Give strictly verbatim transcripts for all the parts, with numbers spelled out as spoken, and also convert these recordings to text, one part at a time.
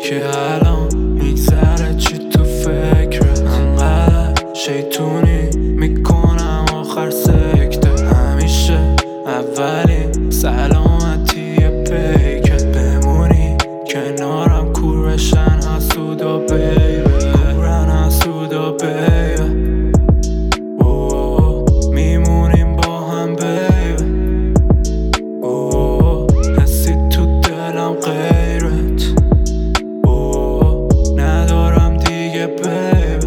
که الان میگذره چی تو فکره، انقدر شیطونی میکنم آخر سکته. همیشه اولی سلامتی پیکه، بمونی کنارم کور بشن حسودا بیبه، کورن حسودا بیبه. میمونیم با هم بیبه، حسی تو دلم غیرت ندارم دیگه بیبه.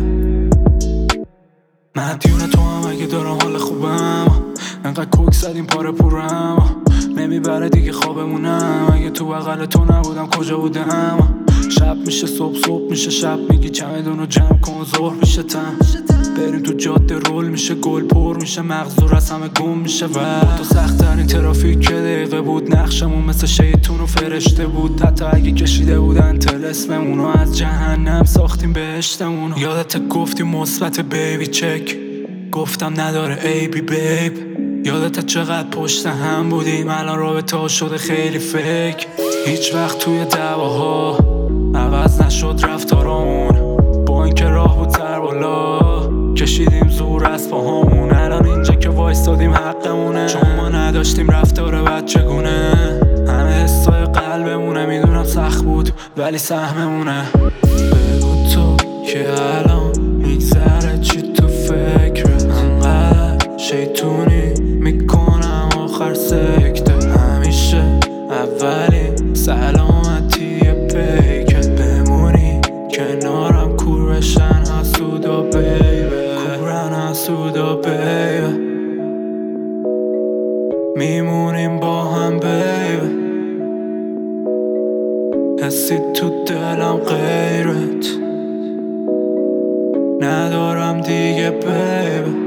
مدیون تو هم اگه دارم حال خوبم، انقدر کوک زدیم پاره پورم، نمیبره دیگه خوابمونم. اگه تو بغل تو نبودم کجا بودم؟ شب میشه صبح، صبح میشه شب، میگی چمدونو جمع کن ظهر میشه تن، بریم تو جاده رول میشه گل پر میشه، مغزور از همه گم میشه. و تو سخت ترین ترافیک که دقیقه بود، نقشمون مثل شیطون و فرشته بود. حتی اگه کشیده بودن طلسممونو از جهنم ساختیم بهشتمونو. یادت گفتی مثبت بیبی چک، گفتم نداره ای بی بیب. یادت چقدر پشت هم بودیم، الان رابطه ها شده خیلی فیک. هیچ وقت توی دعواها عوض نشد رفتارامون، با اینکه راه بود سر بالا کشیدیم زور از پاهامون. الان اینجا که وایستادیم حقمونه، چون ما نداشتیم رفتار بچگونه. همه حسای قلبمونه، میدونم سخت بود ولی سهممونه. بگو تو که الان میگذره چی تو فکره، انقدر شیطونی میکنم آخر سکته. همیشه اولی سلامتی پیکه، بمونی کنارم کور بشن حسودا بیبه، کورن حسودا بیبه. میمونیم با هم بیبه، حسی تو دلم غیرت ندارم دیگه بیبه.